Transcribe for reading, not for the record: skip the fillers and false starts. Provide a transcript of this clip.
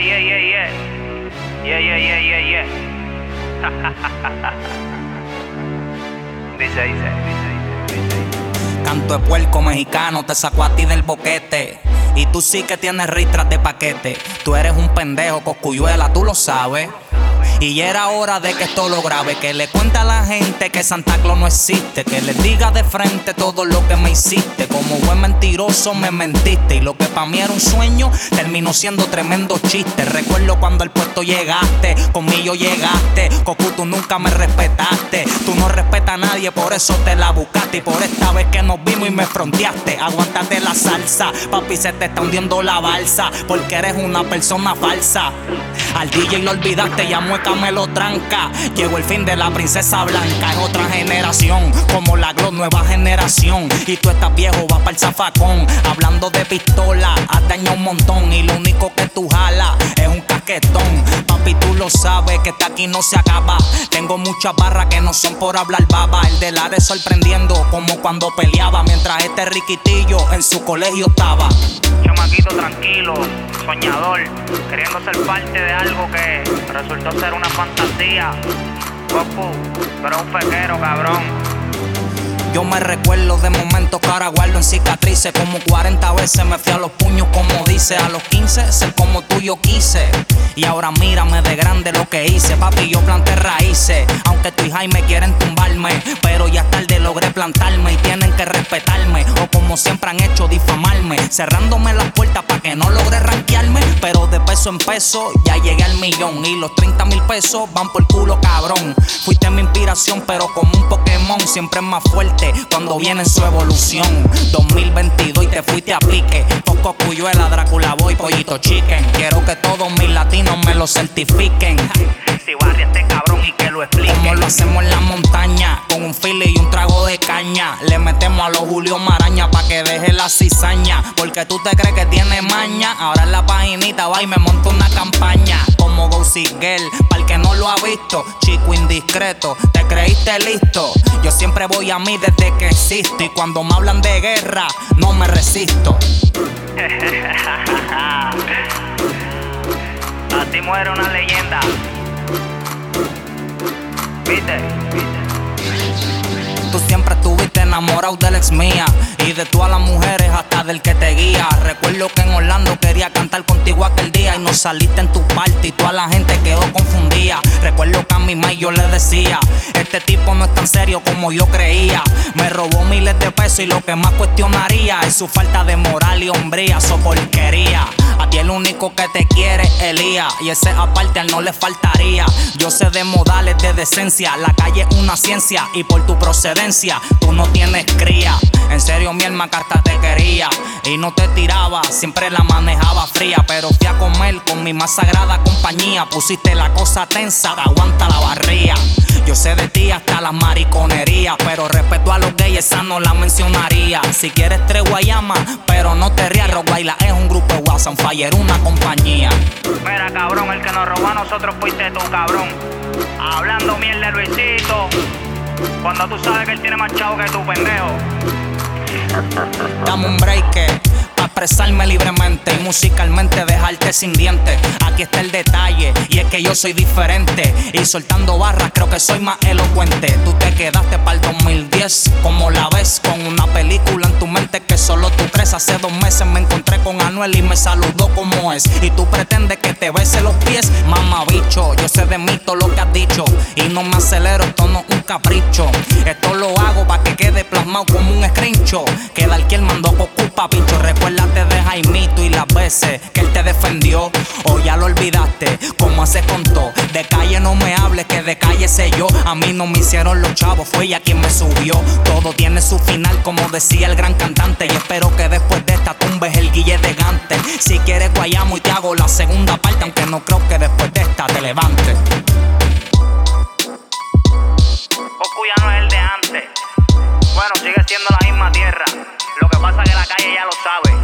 Yeah. Dice. Canto de puerco mexicano, te saco a ti del boquete. Y tú sí que tienes ristras de paquete. Tú eres un pendejo, coscuyuela, tú lo sabes. Y ya era hora de que esto lo grabe, que le cuente a la gente que Santa Claus no existe, que les diga de frente todo lo que me hiciste. Como buen mentiroso me mentiste, y lo que pa' mí era un sueño terminó siendo tremendo chiste. Recuerdo cuando al puesto llegaste, conmigo llegaste, Cocu, tú nunca me respetaste. Tú no respetas a nadie, por eso te la buscaste. Y por esta vez que nos vimos y me fronteaste, aguántate la salsa, papi, se te está hundiendo la balsa, porque eres una persona falsa. Al DJ lo olvidaste y a Mueca me lo tranca. Llegó el fin de la princesa blanca. Es otra generación, como la Glock, nueva generación. Y tú estás viejo, vas pa'l zafacón. Hablando de pistola, has dañado un montón. Y lo único que tú jalas es un casquetón. Papi, tú lo sabes que este aquí no se acaba. Tengo muchas barras que no son por hablar baba. El de Lares sorprendiendo, como cuando peleaba, mientras este riquitillo en su colegio estaba. Chamaquito tranquilo, soñador, queriendo ser parte de algo que resultó ser una fantasía. Goku, pero un fequero, cabrón. Yo me recuerdo de momentos que ahora guardo en cicatrices. Como 40 veces me fui a los puños, como dice. A los 15 ser como tú yo quise. Y ahora mírame de grande lo que hice. Papi, yo planté raíces. Aunque tú y Jaime quieren tumbarme, pero ya tarde logré plantarme. Y tienen que respetarme, o como siempre han hecho, difamarme, cerrándome las puertas para que no logre rankearme. Pero de peso en peso ya llegué al millón. Y los 30,000 pesos van por culo, cabrón. Fuiste mi inspiración, pero como un Pokémon, siempre es más fuerte cuando viene en su evolución. 2022 y te fuiste a pique. Poco Cuyuela, Drácula Boy, Pollito Chicken. Quiero que todos mis latinos me lo certifiquen. Si barria este cabrón y que lo explique. Como lo hacemos en la montaña, con un fili y un trago de caña. Le metemos a los Julio Maraña pa' que deje la cizaña. Porque tú te crees que tiene maña. Ahora en la paginita va y me monto una campaña. Como Gossip Girl, pa'l que no lo ha visto. Chico indiscreto, te creíste listo. Yo siempre voy a mí desde que existo. Y cuando me hablan de guerra, no me resisto. Así muere una leyenda. ¿Viste? Tú siempre estuviste enamorado del ex mía y de todas las mujeres, hasta del que te guía. Recuerdo que en Orlando quería cantar contigo aquel día y no saliste en tu parte y toda la gente quedó confundida. Recuerdo que a mi mai yo le decía: este tipo no es tan serio como yo creía. Me robó miles de pesos y lo que más cuestionaría es su falta de moral y hombría, su porquería. A ti el único que te quiere es Elías, y ese aparte a él no le faltaría. Yo sé de modales de decencia, la calle es una ciencia y por tu procedencia tú no tienes cría. En serio mi alma carta te quería y no te tiraba, siempre la manejaba fría. Pero fui a comer con mi más sagrada compañía. Pusiste la cosa tensa, aguanta la barría. Yo sé de ti hasta las mariconerías, pero respeto a los gays, esa no la mencionaría. Si quieres tregua llama, pero no te rías. Roguayla es un grupo de WhatsApp, Fire una compañía. Mira, cabrón, el que nos robó a nosotros fuiste tú, cabrón. Hablando mierda de Luisito, cuando tú sabes que él tiene más chavo que tú, pendejo. Dame un break pa' expresarme libremente y musicalmente dejarte sin dientes. Aquí está el detalle y es que yo soy diferente y soltando barras creo que soy más elocuente. Tú te quedaste para el 2010, como la ves, con una película en tu mente que solo tú crees. Hace 2 meses me encontré con Anuel y me saludó como es, y tú pretendes que te bese los pies. Mamá bicho, yo sé de mí todo lo que has dicho y no me acelero, esto no es un capricho. Esto lo hago pa' que quede plasmado como un screenshot. Queda el que él mandó Cocu pa' pincho. Recuérdate de Jaimito y las veces que él te defendió, o ya lo olvidaste, como se contó. De calle no me hables, que de calle sé yo. A mí no me hicieron los chavos, fue ella quien me subió. Todo tiene su final, como decía el gran cantante, y espero que después de esta tumbes el Guille de Gante. Si quieres guayamo y te hago la segunda parte, aunque no creo que después de esta te levantes. Goku ya no es el de antes. Bueno, sigue siendo la misma tierra. Lo que pasa es que la calle ya lo sabe.